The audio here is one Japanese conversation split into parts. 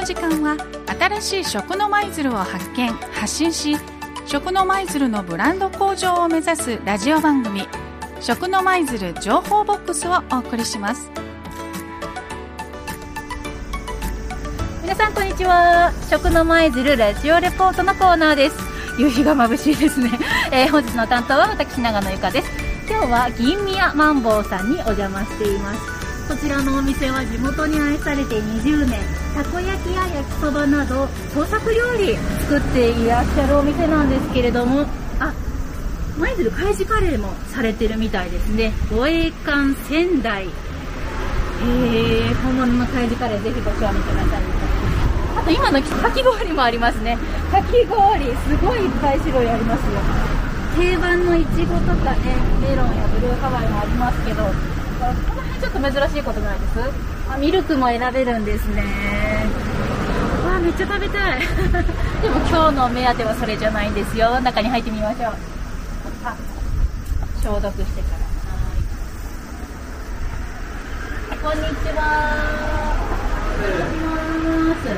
の時間は新しい食の舞鶴を発見・発信し、食の舞鶴のブランド向上を目指すラジオ番組、食の舞鶴情報ボックスをお送りします。 皆さんこんにちは。食の舞鶴ラジオレポートのコーナーです。夕日が眩しいですね。本日の担当は私長野由香です。今日は銀宮マンボウさんにお邪魔しています。こちらのお店は地元に愛されて20年、たこ焼きや焼きそばなど創作料理作っていらっしゃるお店なんですけれども、舞鶴海事カレーもされてるみたいですね。護衛艦仙台、本物の海事カレーぜひご賞味ください。あと今のかき氷もありますね。かき氷すごいいっぱい種類ありますよ。定番のいちごとかね、メロンやブルーハワイもありますけど、この辺ちょっと珍しいことないです？ミルクも選べるんですね。めっちゃ食べたいでも今日の目当てはそれじゃないんですよ。中に入ってみましょう。消毒してから。こんにちは。お願いします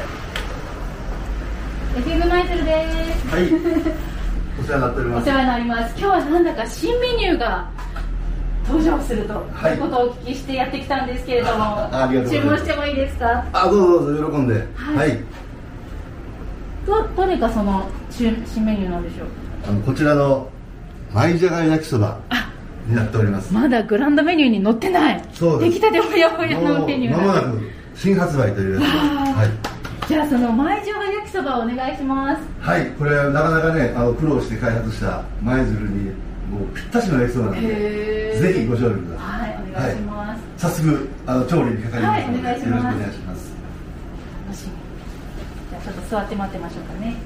。FM 舞鶴です。 はいお世話になっております。 お世話になります。今日はなんだか新メニューが登場すると、 はい、 いうことをお聞きしてやってきたんですけれども、 ありがとうございます。 注文してもいいですか？ どうぞ喜んで。はい。 どれかその新メニューなんでしょう？ こちらの舞じゃが焼きそばになっております。 まだグランドメニューに載ってない。 そうです。 出来たてほやほやのメニューまもなく新発売というやつです。はい。 じゃあその舞じゃが焼きそばをお願いします。 はい。これはなかなかね苦労して開発した舞鶴にもうぴったしの焼きそばなので、ぜひご賞味ください。 はい、お願いします。 早速調理にかかりますので、 はい、お願いします。 よろしくお願いします。 楽しみ。じゃあちょっと座って待ってましょうかね。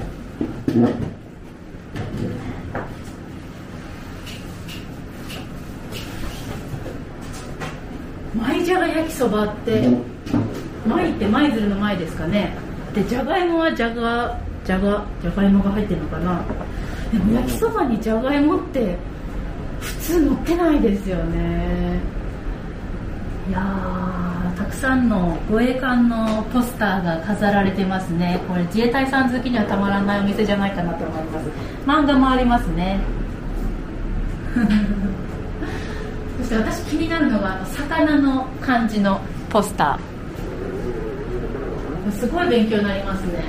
舞じゃが焼きそばって舞って舞鶴の舞ですかね。でじゃがいもはじゃがいもが入ってるのかな。でも焼きそばにじゃがいもって普通乗ってないですよね。いやー、たくさんの護衛艦のポスターが飾られてますね。これ自衛隊さん好きにはたまらないお店じゃないかなと思います。漫画もありますねそして私気になるのが魚の漢字のポスター、すごい勉強になりますね。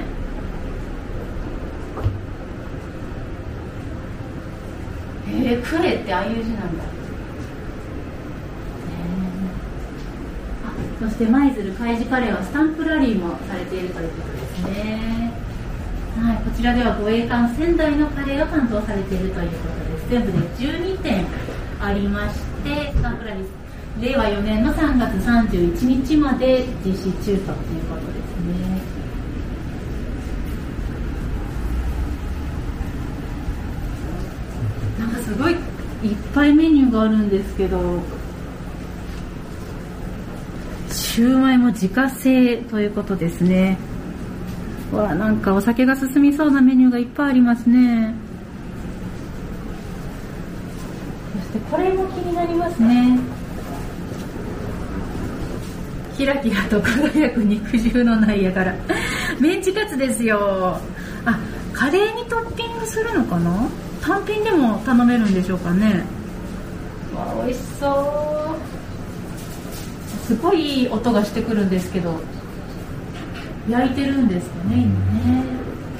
クエってああいう字なんだ。そして舞鶴海事カレーはスタンプラリーもされているということですね。はい、こちらでは護衛艦仙台のカレーを担当されているということです。全部で12点ありまして、スタンプラリー令和4年の3月31日まで実施中ということですね。なんかすごいいっぱいメニューがあるんですけど、シューマイも自家製ということですね。なんかお酒が進みそうなメニューがいっぱいありますね。そしてこれも気になりますね。キラキラと輝く肉汁のないやからメンチカツですよ。カレーにトッピングするのかな。単品でも頼めるんでしょうかね。美味しそう。すごいいい音がしてくるんですけど、焼いてるんですかね、今ね。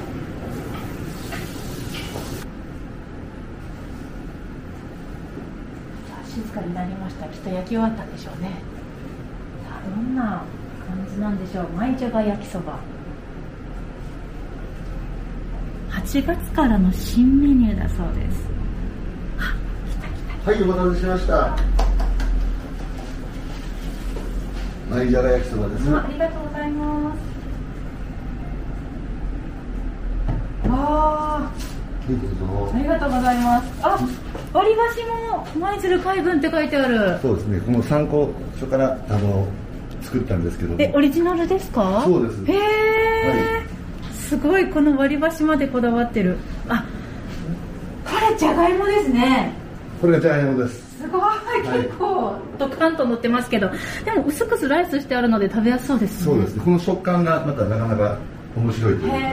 静かになりました。きっと焼き終わったんでしょうね。さあどんな感じなんでしょう。舞じゃが焼きそば、8月からの新メニューだそうです。 はい、お待たせしました。舞じゃが焼きそばです。 ありがとうございます。 いいですよ。 ありがとうございます。割り箸も舞鶴海軍って書いてある。 そうですね。この参考書から作ったんですけども。 オリジナルですか？ そうです。 へえ、はい。すごい、この割り箸までこだわってる。これじゃがいもですね。 これがじゃがいもです。 すごい、 結構ドカンと乗ってますけど、でも薄くスライスしてあるので食べやすそうですね。 そうですね、この食感がまたなかなか面白いというか、はい、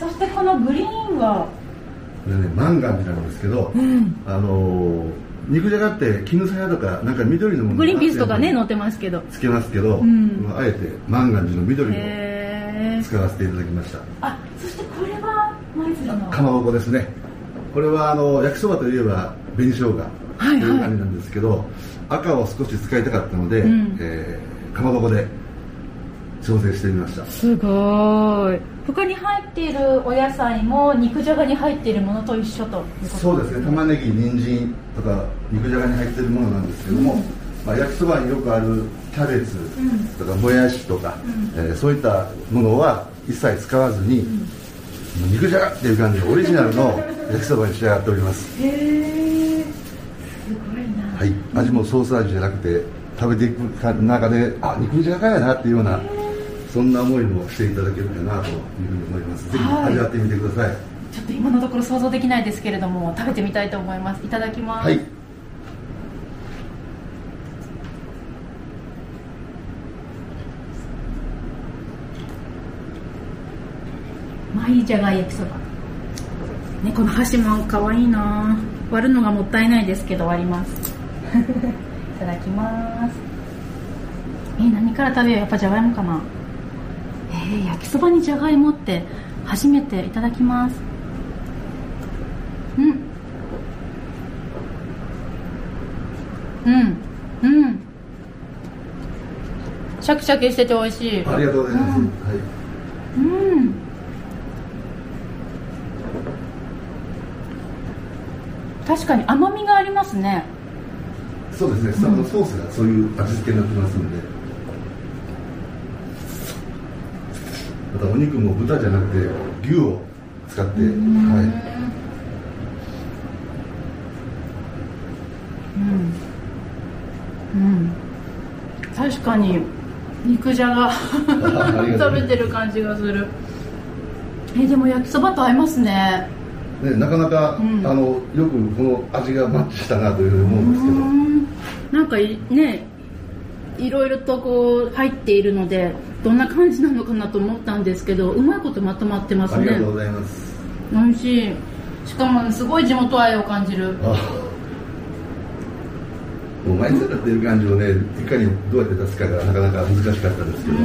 そしてこのグリーンはこれね、マンガンなんですけど、肉じゃがって絹さやとかなんか緑のものグリーンピースとかね乗ってますけどつけますけど、あえてマンガンジの緑を使わせていただきました。 そしてこれは舞鶴のかまぼこですね。これは焼きそばといえば紅生姜という感じなんですけど、赤を少し使いたかったので、かまぼこで調整してみました。 すごい。他に入っているお野菜も肉じゃがに入っているものと一緒ということですね。 そうですね、玉ねぎ、人参とか肉じゃがに入っているものなんですけども、焼きそばによくあるキャベツとかもやしとか、そういったものは一切使わずに、肉じゃがっていう感じでオリジナルの焼きそばに仕上がっております。 すごいな。 はい、味もソース味じゃなくて食べていく中で肉じゃがやなっていうような、そんな思いもしていただけるかなというふうに思います。ぜひ味わってみてください。 ちょっと今のところ想像できないですけれども、食べてみたいと思います。いただきます。はい。舞じゃが焼きそば、ね、この箸もかわいいな。割るのがもったいないですけど割りますいただきます。何から食べよう。やっぱじゃがいもかな。焼きそばにじゃがいもって初めて。いただきます。シャキシャキしてて美味しい。 ありがとうございます。 確かに甘みがありますね。 そうですね、ソースがそういう味付けになってますので、またお肉も豚じゃなくて牛を使って、 確かに肉じゃが食べてる感じがする。でも焼きそばと合いますね。 なかなか、よくこの味がマッチしたなというふうに思うんですけど、 なんかね、いろいろとこう入っているのでどんな感じなのかなと思ったんですけど、うまいことまとまってますね。 ありがとうございます。 美味しい。しかもすごい地元愛を感じる。 もう毎日やってる感じをね、いかにどうやって出すかがなかなか難しかったですけど、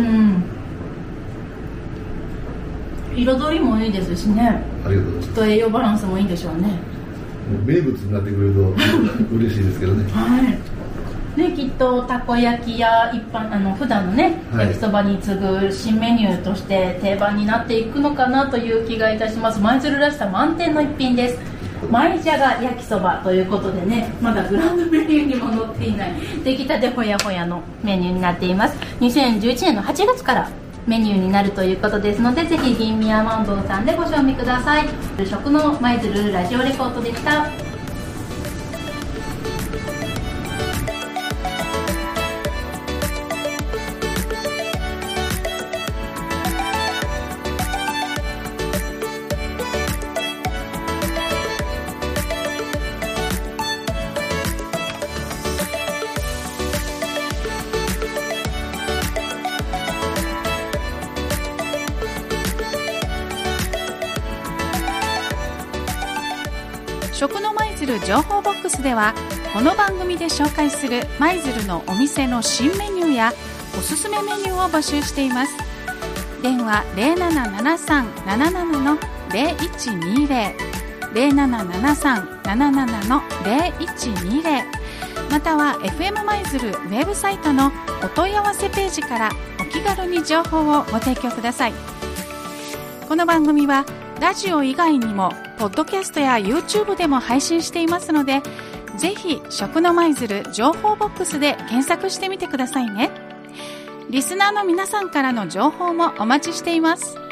彩りもいいですしね。 ありがとうございます。 きっと栄養バランスもいいんでしょうね。 もう名物になってくれると嬉しいですけどね。 きっとたこ焼きや一般普段のね、焼きそばに次ぐ新メニューとして定番になっていくのかなという気がいたします。舞鶴らしさ満点の一品です。舞じゃが焼きそばということでね、まだグランドメニューにも載っていない出来たてほやほやのメニューになっています。2011年の8月からメニューになるということですので、ぜひ銀宮マンボウさんでご賞味ください。食の舞鶴ラジオレポートでした。 食の舞鶴情報ボックスでは、この番組で紹介する舞鶴のお店の新メニューやおすすめメニューを募集しています。電話 0773-77-0120 0773-77-0120、または FM 舞鶴ウェブサイトのお問い合わせページからお気軽に情報をご提供ください。この番組はラジオ以外にもポッドキャストや YouTube でも配信していますので、ぜひ食の舞鶴情報ボックスで検索してみてくださいね。リスナーの皆さんからの情報もお待ちしています。